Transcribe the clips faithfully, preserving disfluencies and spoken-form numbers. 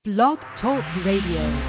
Blog Talk Radio.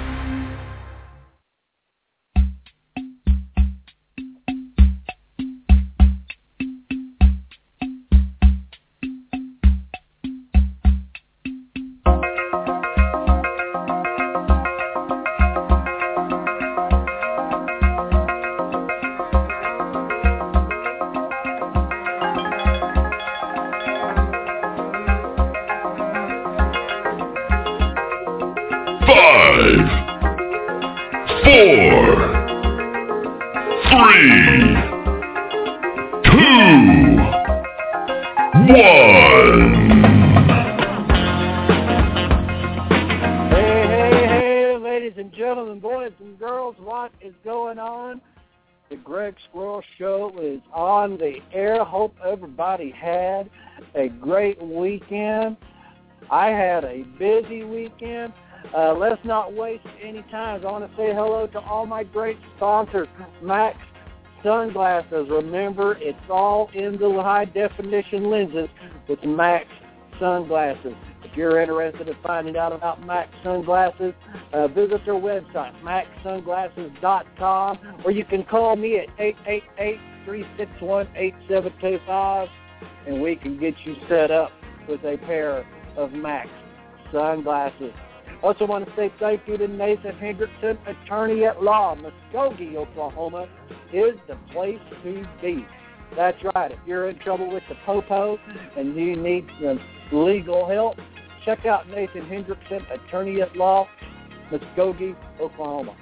Everybody had a great weekend. I had a busy weekend. Uh, let's not waste any time. I want to say hello to all my great sponsors. Max Sunglasses. Remember, it's all in the high-definition lenses with Max Sunglasses. If you're interested in finding out about Max Sunglasses, uh, visit their website, max sunglasses dot com, or you can call me at eight eight eight, three six one, eight seven two five, and we can get you set up with a pair of Max Sunglasses. Also want to say thank you to Nathan Hendrickson, attorney at law. Muskogee, Oklahoma is the place to be. That's right. If you're in trouble with the popo and you need uh, legal help, check out Nathan Hendrickson, attorney at law, Muskogee, Oklahoma.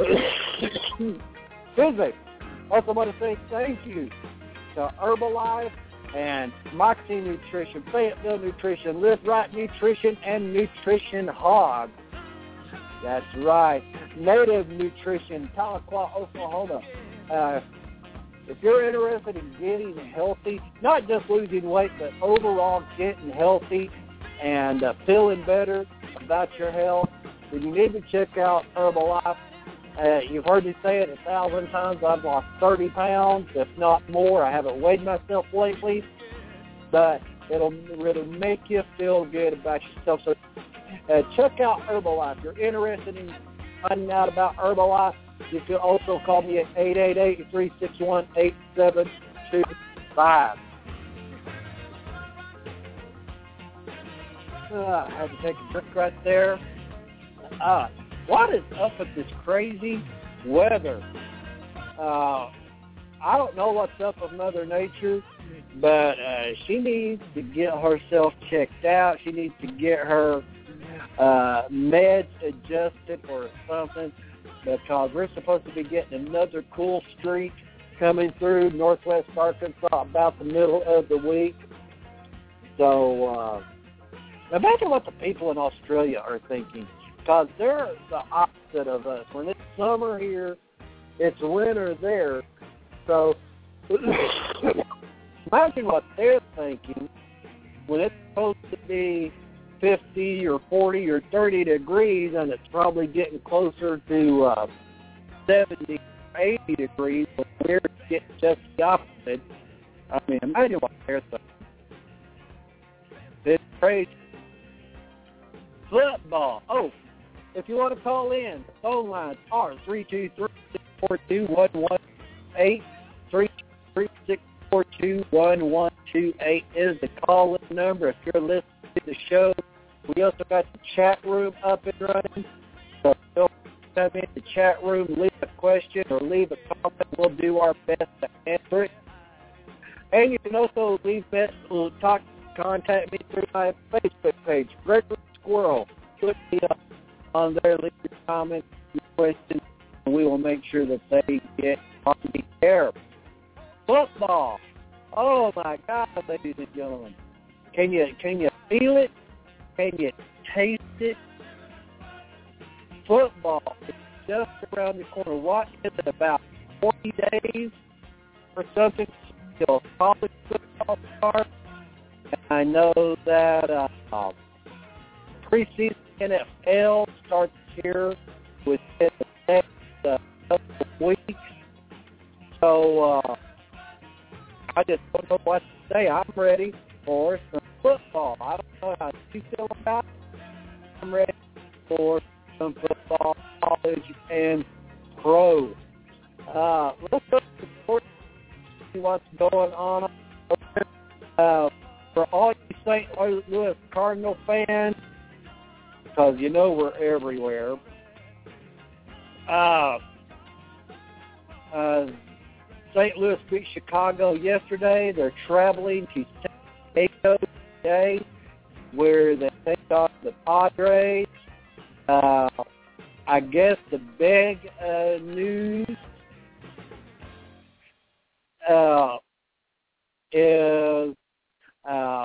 Excuse me. Also want to say thank you to Herbalife and Moxie Nutrition, Fayetteville Nutrition, Live Right Nutrition, and Nutrition Hog. That's right. Native Nutrition, Tahlequah, Oklahoma. Uh, if you're interested in getting healthy, not just losing weight, but overall getting healthy and uh, feeling better about your health, then you need to check out Herbalife. Uh, you've heard me say it a thousand times. I've lost thirty pounds, if not more. I haven't weighed myself lately, but it'll, it'll make you feel good about yourself. So uh, check out Herbalife. If you're interested in finding out about Herbalife, you can also call me at eight eight eight, three six one, eight seven two five. Uh, I had to take a drink right there. Uh, What is up with this crazy weather? Uh, I don't know what's up with Mother Nature, but uh, she needs to get herself checked out. She needs to get her uh, meds adjusted or something, because we're supposed to be getting another cool streak coming through northwest Arkansas about the middle of the week. So uh, imagine what the people in Australia are thinking. Because they're the opposite of us. When it's summer here, it's winter there. So imagine what they're thinking when it's supposed to be fifty or forty or thirty degrees, and it's probably getting closer to uh, seventy or eighty degrees, when we're getting just the opposite. I mean, imagine what they're thinking. It's crazy. Football. Oh, if you want to call in, the phone lines are three two three, six four two, one one eight, three two three, six four two, one one two eight is the call-in number if you're listening to the show. We also got the chat room up and running, so feel free to come in the chat room, leave a question or leave a comment. We'll do our best to answer it. And you can also leave that, talk, contact me through my Facebook page, Gregory Squirrel. Click me up on there, leave your comments, your questions, and we will make sure that they get on the air. Football. Oh my God, ladies and gentlemen. Can you can you feel it? Can you taste it? Football is just around the corner. What is it, about forty days or something till college football starts? And I know that uh, preseason N F L starts here within the next uh, couple of weeks. So uh, I just don't know what to say. I'm ready for some football. I don't know how you feel about it. I'm ready sports, some football, college, and pro. Uh, let's go to the sports, see what's going on. Uh, for all you Saint Louis Cardinal fans, because you know we're everywhere, uh, uh, Saint Louis beat Chicago yesterday. They're traveling to San Diego today, where they take on the Padres. Uh, I guess the big uh, news uh, is uh,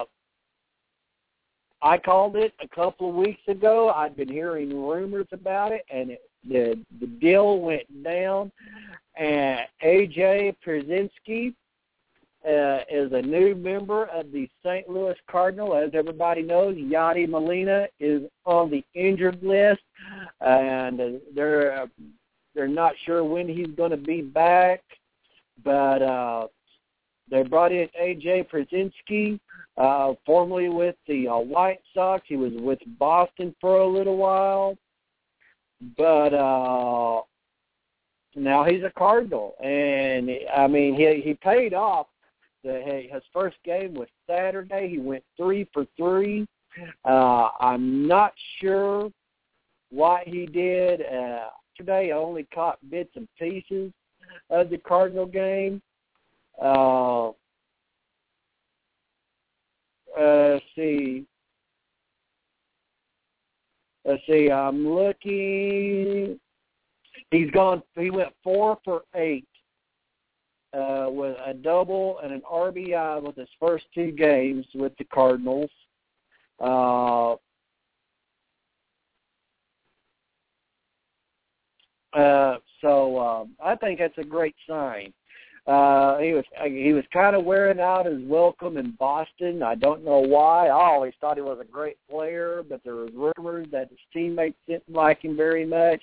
I called it a couple of weeks ago. I'd been hearing rumors about it, and it, the the deal went down. And A J Pierzynski uh, is a new member of the Saint Louis Cardinal. As everybody knows, Yadi Molina is on the injured list, and they're uh, they're not sure when he's going to be back. But uh, they brought in A J Pierzynski, uh, formerly with the uh, White Sox. He was with Boston for a little while, but uh, now he's a Cardinal, and I mean he he paid off. The, his first game was Saturday. He went three for three. Uh, I'm not sure what he did uh, today. I only caught bits and pieces of the Cardinal game. Uh, uh, let's see. Let's see. I'm looking. He's gone. He went four for eight uh, with a double and an R B I with his first two games with the Cardinals. Uh, uh, so um, I think that's a great sign. Uh, he was he was kind of wearing out his welcome in Boston. I don't know why. I always thought he was a great player, but there were rumors that his teammates didn't like him very much.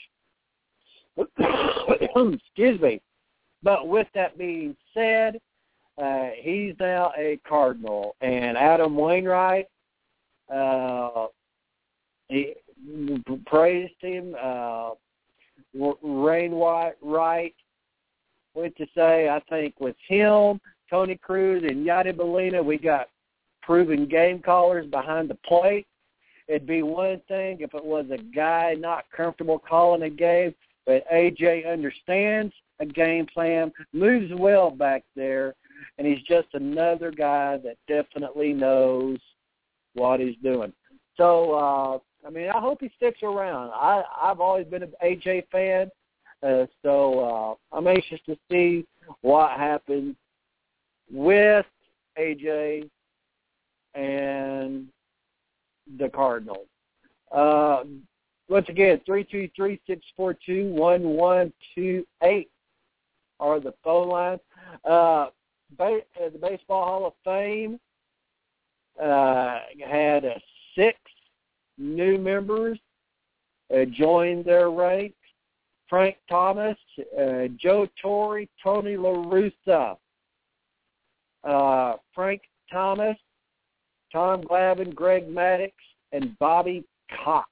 Excuse me. But with that being said, uh, he's now a Cardinal. And Adam Wainwright, uh, he praised him. Uh, Wainwright went to say, I think with him, Tony Cruz, and Yadi Molina, we got proven game callers behind the plate. It'd be one thing if it was a guy not comfortable calling a game, but A J understands a game plan, moves well back there, and he's just another guy that definitely knows what he's doing. So, uh, I mean, I hope he sticks around. I, I've always been an A J fan, uh, so uh, I'm anxious to see what happens with A J and the Cardinals. Uh, once again, three two three, six four two, one one two eight are the phone lines. Uh, ba- the Baseball Hall of Fame uh, had uh, six new members uh, join their ranks. Frank Thomas, uh, Joe Torre, Tony La Russa. Uh, Frank Thomas, Tom Glavine, Greg Maddux, and Bobby Cox.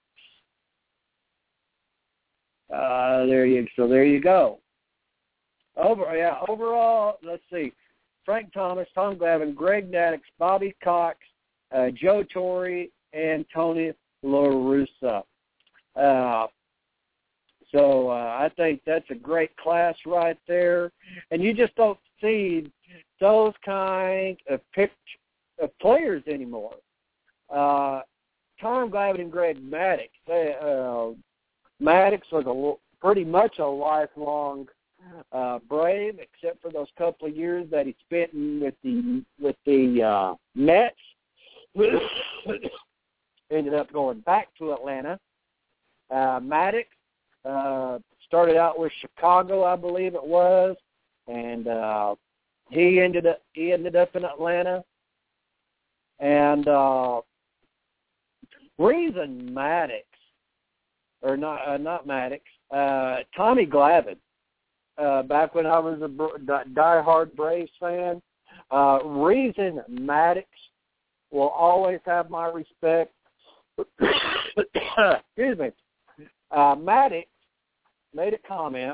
Uh, there you so there you go. Over yeah, overall, let's see. Frank Thomas, Tom Glavine, Greg Maddux, Bobby Cox, uh, Joe Torre, and Tony La Russa. Uh, so uh, I think that's a great class right there, and you just don't see those kind of pick, of players anymore. Uh, Tom Glavine and Greg Maddux. They, uh, Maddux was a, pretty much a lifelong uh, Brave, except for those couple of years that he spent with the with the uh, Mets. Ended up going back to Atlanta. Uh, Maddux uh, started out with Chicago, I believe it was, and uh, he ended up he ended up in Atlanta. And uh, reason Maddux, or not uh, not Maddux, uh, Tommy Glavine. Uh, back when I was a diehard Braves fan, uh, reason Maddux will always have my respect. Excuse me. uh, Maddox made a comment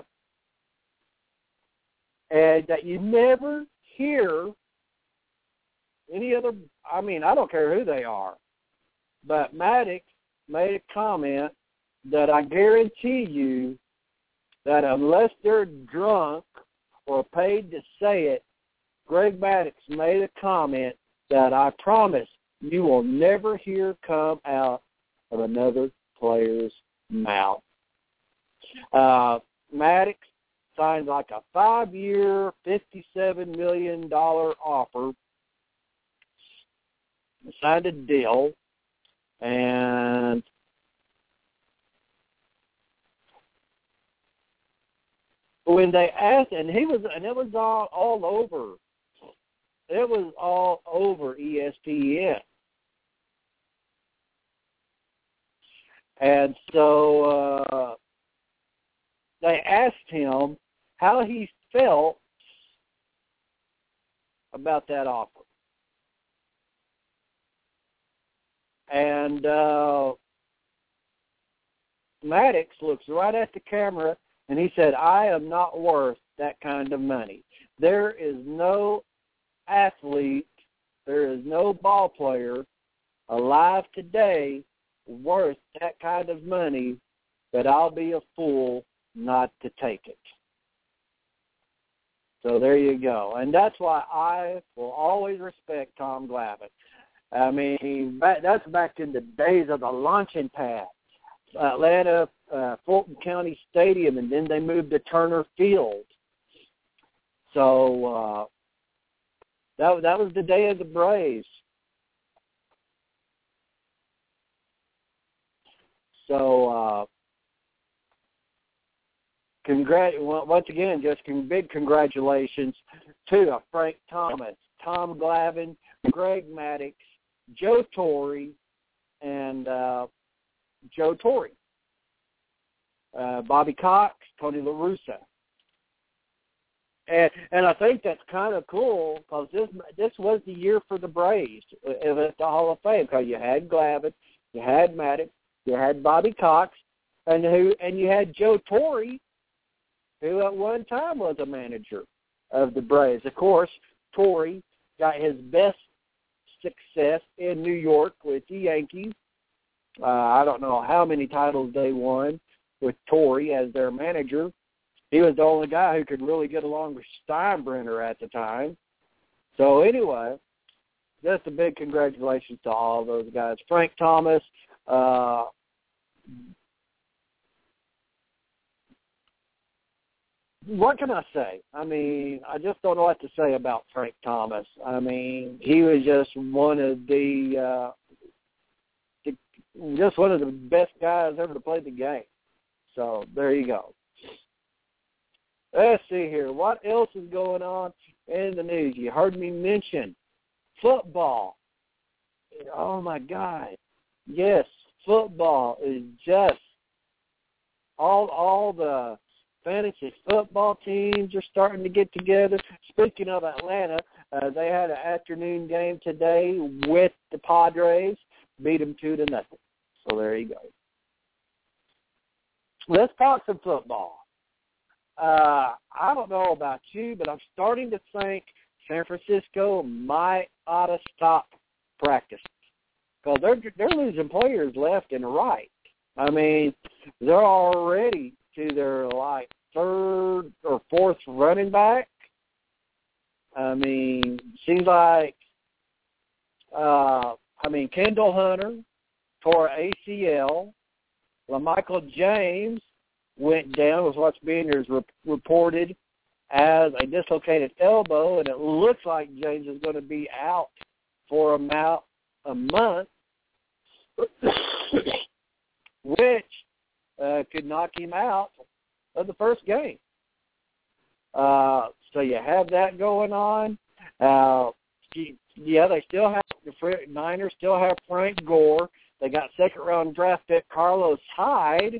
and that you never hear any other, I mean, I don't care who they are, but Maddox made a comment that I guarantee you that unless they're drunk or paid to say it, Greg Maddux made a comment that I promise you will never hear come out of another player's mouth. Uh, Maddux signed like a five-year, fifty-seven million dollars offer, signed a deal, and when they asked, and he was, and it was all, all over, it was all over E S P N. And so uh, they asked him how he felt about that offer. And uh, Maddox looks right at the camera, and he said, I am not worth that kind of money. There is no athlete, there is no ball player alive today worth that kind of money that I'll be a fool not to take it. So there you go. And that's why I will always respect Tom Glavine. I mean, that's back in the days of the launching pad. Atlanta, uh, Fulton County Stadium, and then they moved to Turner Field. So uh, that that was the day of the Braves. So uh, congrat- once again, just con- big congratulations to uh, Frank Thomas, Tom Glavine, Greg Maddux, Joe Torre, and uh, Joe Torre, uh, Bobby Cox, Tony La Russa. And and I think that's kind of cool because this this was the year for the Braves at the Hall of Fame because you had Glavine, you had Maddux, you had Bobby Cox, and who and you had Joe Torre, who at one time was a manager of the Braves. Of course, Torre got his best success in New York with the Yankees. Uh, I don't know how many titles they won with Torre as their manager. He was the only guy who could really get along with Steinbrenner at the time. So anyway, just a big congratulations to all of those guys. Frank Thomas, uh, what can I say? I mean, I just don't know what to say about Frank Thomas. I mean, he was just one of the, uh, the just one of the best guys ever to play the game. So there you go. Let's see here. What else is going on in the news? You heard me mention football. Oh, my God. Yes, football is just all all the fantasy football teams are starting to get together. Speaking of Atlanta, uh, they had an afternoon game today with the Padres, beat them two to nothing. So there you go. Let's talk some football. Uh, I don't know about you, but I'm starting to think San Francisco might ought to stop practicing because they're they're losing players left and right. I mean, they're already to their like third or fourth running back. I mean, seems like uh, I mean Kendall Hunter tore A C L. LaMichael James went down with what's being re- reported as a dislocated elbow, and it looks like James is going to be out for about a month, which uh, could knock him out of the first game. Uh, so you have that going on. Uh, yeah, they still have the Niners still have Frank Gore. They got second round draft pick Carlos Hyde.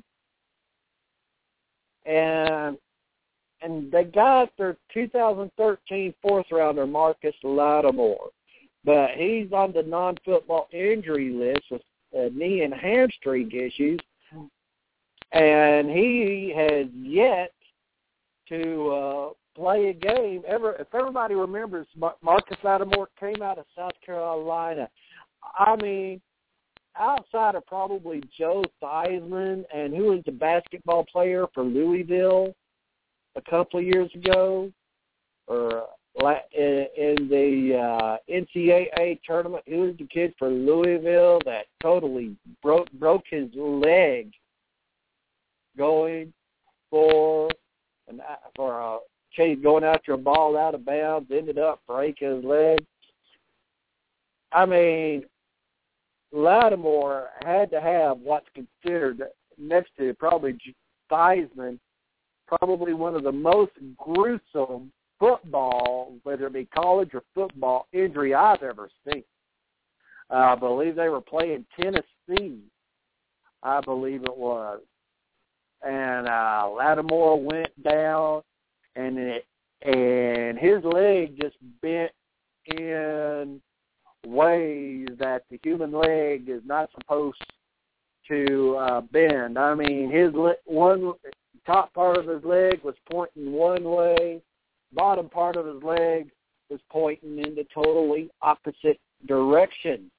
And and they got their two thousand thirteen fourth rounder Marcus Lattimore, but he's on the non-football injury list with uh, knee and hamstring issues. and he has yet to uh, play a game. Ever, if everybody remembers, Marcus Lattimore came out of South Carolina. I mean, outside of probably Joe Theismann, and who was the basketball player for Louisville a couple of years ago, or in the uh, N C double A tournament, who was the kid for Louisville that totally broke broke his leg going for an for a chase going after a ball out of bounds, ended up breaking his leg. I mean, Lattimore had to have what's considered next to probably Theismann, probably one of the most gruesome football, whether it be college or football, injury I've ever seen. Uh, I believe they were playing Tennessee, I believe it was. And uh, Lattimore went down, and it, and his leg just bent in ways that the human leg is not supposed to uh, bend. I mean, his le- one top part of his leg was pointing one way, bottom part of his leg was pointing in the totally opposite direction.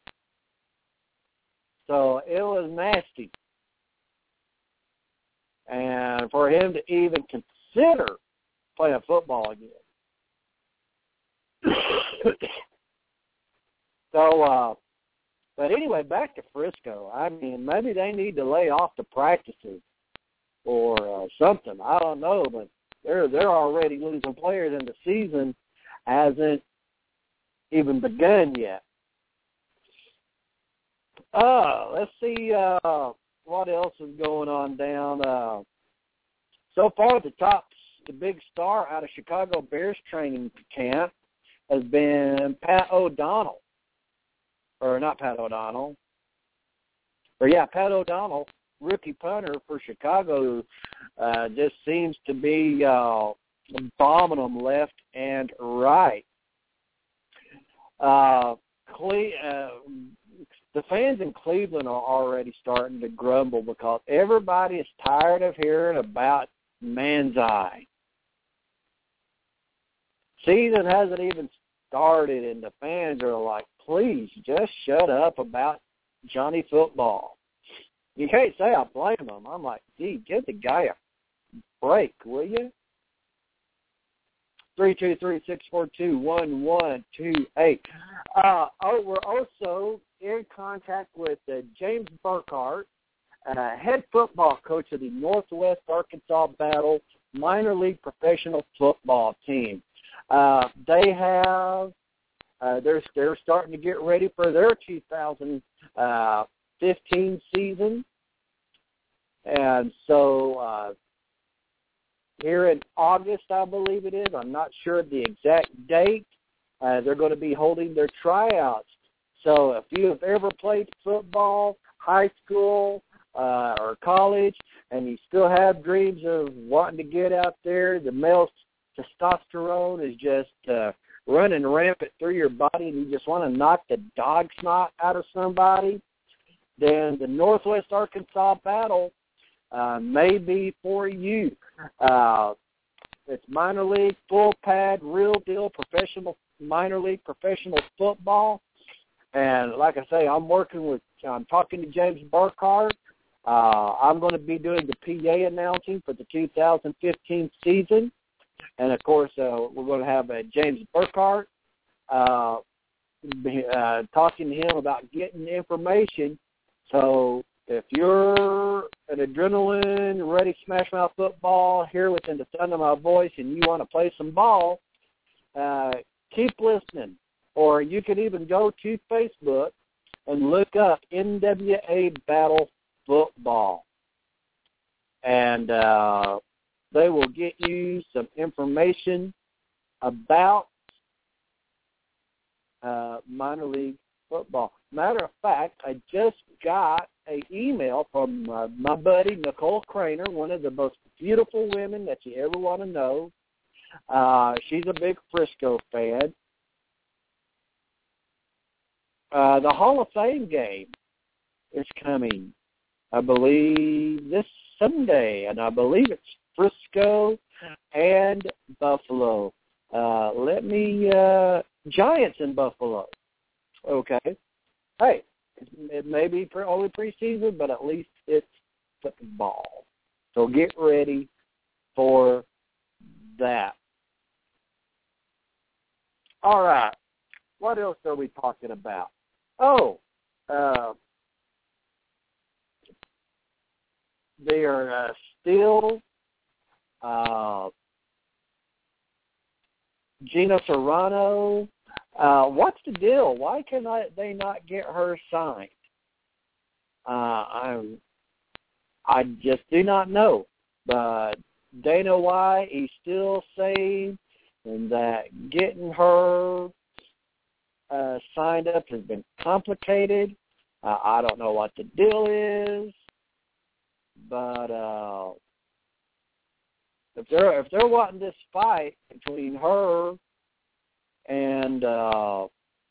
So it was nasty. And for him to even consider playing football again. so, uh, but anyway, back to Frisco. I mean, maybe they need to lay off the practices or uh, something. I don't know, but they're they're already losing players, and the season hasn't even begun yet. Uh, let's see uh, what else is going on down. Uh, so far, the top, the big star out of Chicago Bears training camp has been Pat O'Donnell, or not Pat O'Donnell, or yeah, Pat O'Donnell, rookie punter for Chicago, uh, just seems to be uh, bombing them left and right. Uh, Cle- uh, the fans in Cleveland are already starting to grumble because everybody is tired of hearing about Manziel. Season hasn't even started, and the fans are like, please, just shut up about Johnny Football. You can't say I blame him. I'm like, gee, give the guy a break, will you? three two three, six four two, one one two eight. Uh, oh, we're also in contact with uh, James Burkhart, uh, head football coach of the Northwest Arkansas Battle minor league professional football team. Uh, they have, uh, they're, they're starting to get ready for their two thousand fifteen season. And so uh, here in August, I believe it is, I'm not sure the exact date, uh, they're going to be holding their tryouts. So if you have ever played football, high school, uh, or college, and you still have dreams of wanting to get out there, the male testosterone is just uh, running rampant through your body, and you just want to knock the dog snot out of somebody, then the Northwest Arkansas Battle uh, may be for you. Uh, it's minor league, full pad, real deal, professional, minor league professional football. And like I say, I'm working with, I'm talking to James Burkhart. Uh, I'm going to be doing the P A announcing for the two thousand fifteen season. And, of course, uh, we're going to have uh, James Burkhart uh, be, uh, talking to him about getting information. So if you're an adrenaline, ready smash mouth football here within the sound of my voice and you want to play some ball, uh, keep listening. Or you can even go to Facebook and look up N W A Battle Football. And uh, they will get you some information about uh, minor league football. Matter of fact, I just got an email from uh, my buddy Nicole Craner, one of the most beautiful women that you ever want to know. Uh, she's a big Frisco fan. Uh, the Hall of Fame game is coming, I believe, this Sunday, and I believe it's Frisco and Buffalo. Uh, let me, uh, Giants in Buffalo. Okay. Hey, it may be pre- only preseason, but at least it's football. So get ready for that. All right. What else are we talking about? Oh, uh, they are uh, still uh, Gina Serrano. Uh, what's the deal? Why can I, they not get her signed? Uh, I'm, I just do not know. But Dana White, he's still saying that getting her uh, signed up has been complicated. Uh, I don't know what the deal is, but uh, if they're if they're wanting this fight between her and uh,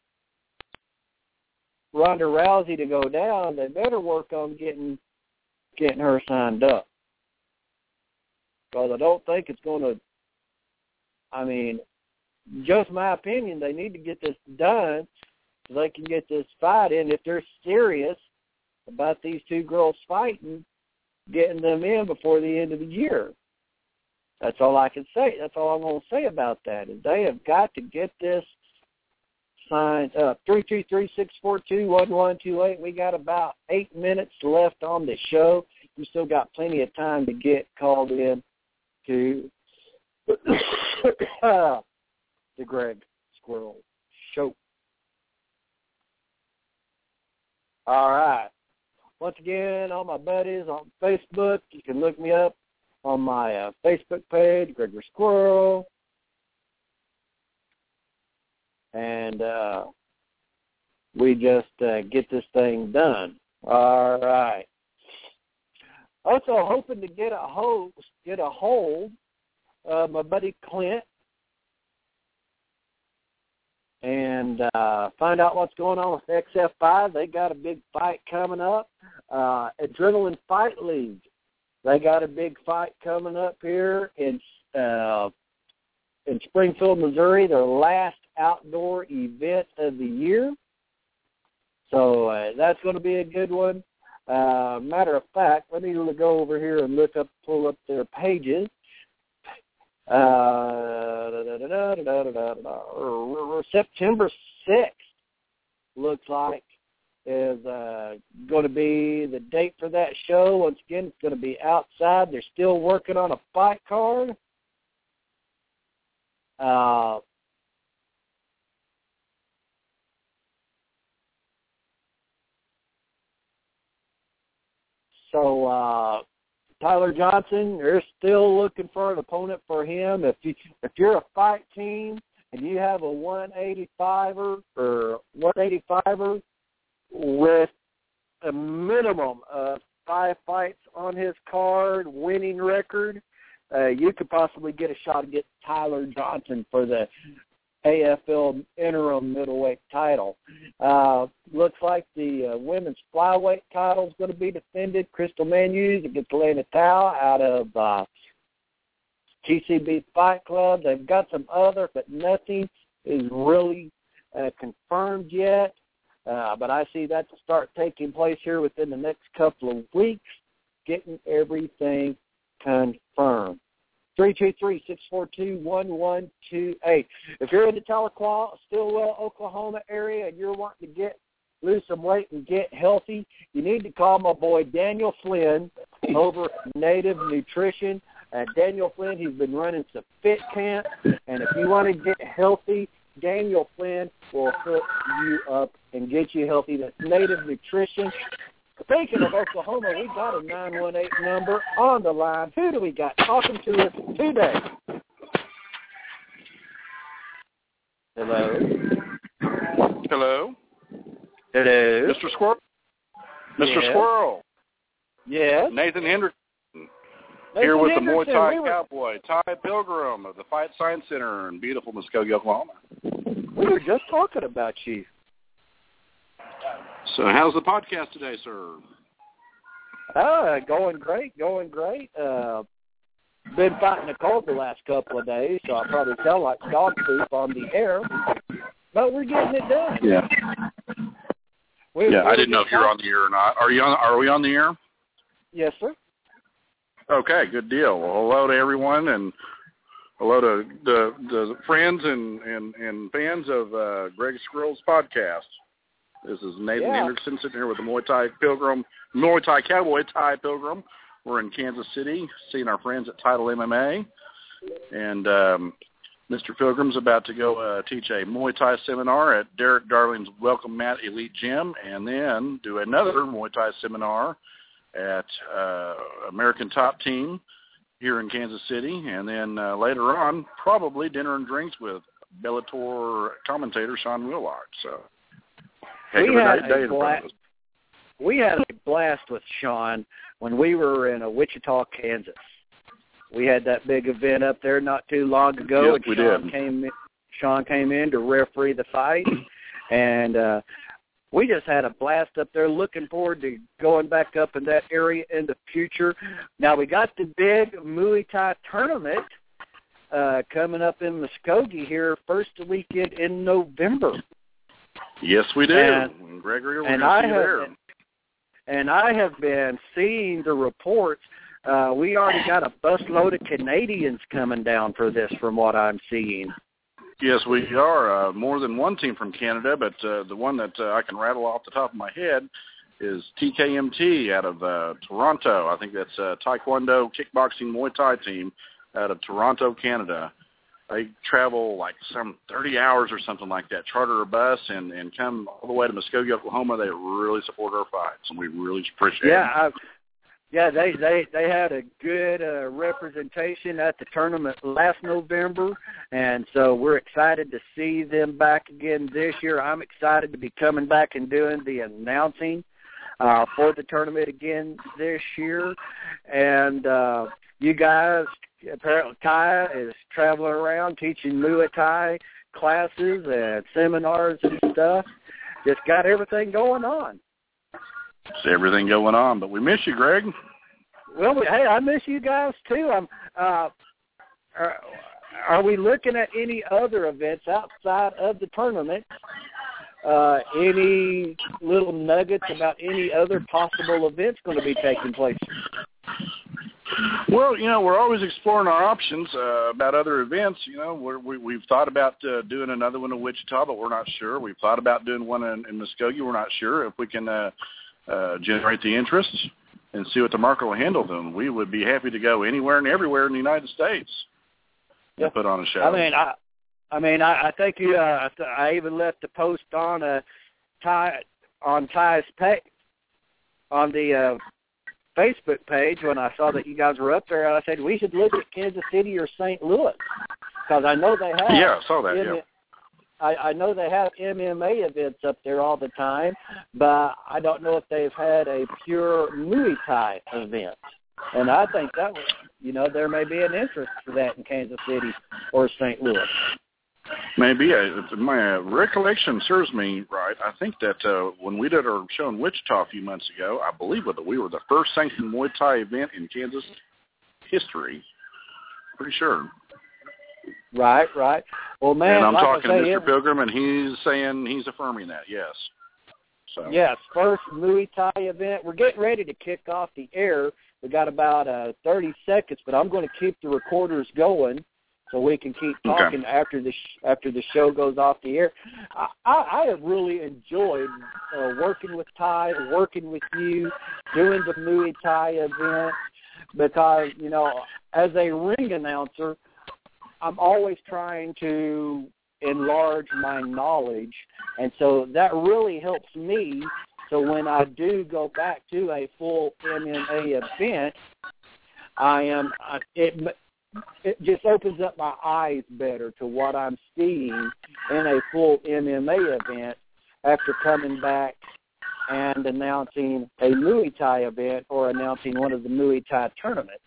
Ronda Rousey to go down, they better work on getting getting her signed up. Because I don't think it's going to. I mean, just my opinion, they need to get this done so they can get this fight in. If they're serious about these two girls fighting, getting them in before the end of the year. That's all I can say. That's all I'm going to say about that, is they have got to get this signed up. three two three, six four two, one one two eight. We got about eight minutes left on the show. We still got plenty of time to get called in to uh, the Greg Squirrel Show. All right. Once again, all my buddies on Facebook, you can look me up on my uh, Facebook page, Gregory Squirrel. And uh, we just uh, get this thing done. All right. Also hoping to get a hold, get a hold of my buddy Clint and uh, find out what's going on with X F five. They got a big fight coming up. Uh, Adrenaline Fight League. They got a big fight coming up here in uh, in Springfield, Missouri, their last outdoor event of the year. So uh, that's going to be a good one. Uh, matter of fact, let me go over here and look up, pull up their pages. Uh, da, da, da, da, da, da, da. September sixth looks like is uh, going to be the date for that show. Once again, it's going to be outside. They're still working on a fight card. Uh, so uh, Tyler Johnson, they're still looking for an opponent for him. If you if you're a fight team and you have a one eighty-fiver or one eighty-fiver with a minimum of five fights on his card, winning record, uh, you could possibly get a shot to get Tyler Johnson for the A F L interim middleweight title. Uh, looks like the uh, women's flyweight title is going to be defended. Crystal Manu's against Elena Tao out of uh, T C B Fight Club. They've got some other, but nothing is really uh, confirmed yet. Uh, but I see that to start taking place here within the next couple of weeks, getting everything confirmed. three two three, six four two, one one two eight. If you're in the Tahlequah, Stillwell, Oklahoma area, and you're wanting to get lose some weight and get healthy, you need to call my boy Daniel Flynn over at Native Nutrition. Uh, Daniel Flynn, he's been running some fit camps, and if you want to get healthy, Daniel Flynn will hook you up and get you healthy. That's Native Nutrition. Speaking of Oklahoma, we got a nine one eight number on the line. Who do we got talking to us today? Hello. Hello. Hello. Mister Squirrel. Mister Yes. Squirrel. Yes. Nathan Hendrickson. Nathan Here with Hendrickson. the Muay Thai we were, Cowboy, Ty Pilgrim of the Fight Science Center in beautiful Muskogee, Oklahoma. We were just talking about you. So how's the podcast today, sir? Uh, going great, going great. Uh, been fighting a cold the last couple of days, so I probably sound like dog poop on the air, but we're getting it done. Yeah. We, yeah, I didn't know if you were on the air or not. Are you on? Are we on the air? Yes, sir. Okay, good deal. Well, hello to everyone, and hello to the the friends and, and, and fans of uh, Greg Squirrel's podcast. This is Nathan yeah. Anderson sitting here with the Muay Thai Pilgrim, Muay Thai Cowboy Thai Pilgrim. We're in Kansas City, seeing our friends at Title M M A, and um, Mister Pilgrim's about to go uh, teach a Muay Thai seminar at Derek Darling's Welcome Mat Elite Gym, and then do another Muay Thai seminar at uh, American Top Team here in Kansas City, and then uh, later on, probably dinner and drinks with Bellator commentator Sean Willard. So, heck we of a had day a to blast. We had a blast with Sean when we were in uh, Wichita, Kansas. We had that big event up there not too long ago, yep, and we Sean did. came. Sean came in to referee the fight, and uh, we just had a blast up there. Looking forward to going back up in that area in the future. Now we got the big Muay Thai tournament uh, coming up in Muskogee here first weekend in November. Yes, we do. And, Gregory, we're and going to I see you have there. Been, and I have been seeing the reports. Uh, we already got a busload of Canadians coming down for this, from what I'm seeing. Yes, we are. Uh, more than one team from Canada, but uh, the one that uh, I can rattle off the top of my head is T K M T out of uh, Toronto. I think that's a Taekwondo Kickboxing Muay Thai team out of Toronto, Canada. They travel like some thirty hours or something like that, charter a bus, and, and come all the way to Muskogee, Oklahoma. They really support our fights, and we really appreciate yeah, it. I, yeah, they, they, they had a good uh, representation at the tournament last November, and so we're excited to see them back again this year. I'm excited to be coming back and doing the announcing uh, for the tournament again this year. And uh, you guys, apparently Ty is traveling around teaching Muay Thai classes and seminars and stuff. Just got everything going on. It's everything going on, but we miss you, Greg. Well, hey, I miss you guys too. I'm. Uh, are, are we looking at any other events outside of the tournament? Uh, any little nuggets about any other possible events going to be taking place? Well, you know, we're always exploring our options uh, about other events. You know, we're, we, we've thought about uh, doing another one in Wichita, but we're not sure. We've thought about doing one in, in Muskogee. We're not sure if we can uh, uh, generate the interest and see what the market will handle them. We would be happy to go anywhere and everywhere in the United States yeah. and put on a show. I mean, I, I mean, I, I think you. Uh, I even left a post on a Ty on Ty's page on the uh, Facebook page when I saw that you guys were up there. I said we should look at Kansas City or Saint Louis because I know they have. Yeah, I saw that. M- yeah. I, I know they have M M A events up there all the time, but I don't know if they've had a pure Muay Thai event. And I think that was, you know, there may be an interest for that in Kansas City or Saint Louis. Maybe. Uh, my uh, recollection serves me right. I think that uh, when we did our show in Wichita a few months ago, I believe that we were the first sanctioned Muay Thai event in Kansas history. Pretty sure. Right, right. Well, man, and I'm like talking I to say, Mister Pilgrim, and he's saying he's affirming that, yes. So. Yes, first Muay Thai event. We're getting ready to kick off the air. We got about uh, thirty seconds, but I'm going to keep the recorders going so we can keep talking okay. after the sh- after the show goes off the air. I, I, I have really enjoyed uh, working with Ty, working with you, doing the Muay Thai event because, you know, as a ring announcer, I'm always trying to enlarge my knowledge, and so that really helps me. So when I do go back to a full M M A event, I am it. It just opens up my eyes better to what I'm seeing in a full M M A event after coming back and announcing a Muay Thai event or announcing one of the Muay Thai tournaments.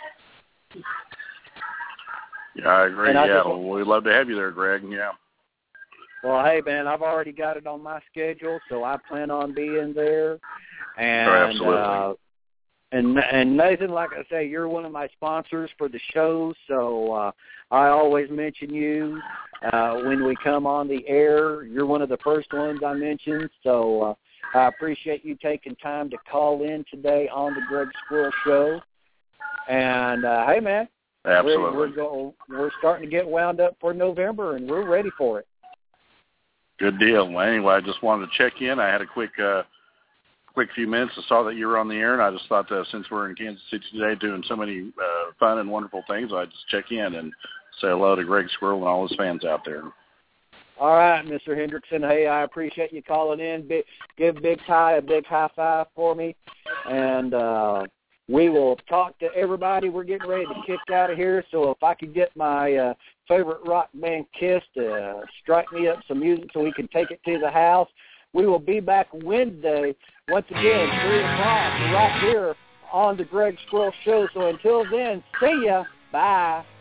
Yeah, I agree. And I yeah, just, we'd love to have you there, Greg. Yeah. Well, hey, man, I've already got it on my schedule, so I plan on being there. And oh, absolutely. Uh, And and Nathan, like I say, you're one of my sponsors for the show, so uh, I always mention you uh, when we come on the air. You're one of the first ones I mention, so uh, I appreciate you taking time to call in today on the Greg Squirrel Show. And, uh, hey, man, Absolutely. We're, we're, go, we're starting to get wound up for November, and we're ready for it. Good deal. Well, anyway, I just wanted to check in. I had a quick uh, quick few minutes. I saw that you were on the air, and I just thought that since we're in Kansas City today doing so many uh, fun and wonderful things, I'd just check in and say hello to Greg Squirrel and all his fans out there. All right, Mister Hendrickson. Hey, I appreciate you calling in. Big, give Big Ty a big high five for me. And uh, we will talk to everybody. We're getting ready to kick out of here. So if I could get my uh, favorite rock band Kiss to uh, strike me up some music so we can take it to the house. We will be back Wednesday, once again, three o'clock, right here on the Greg Squirrel Show. So until then, see ya. Bye.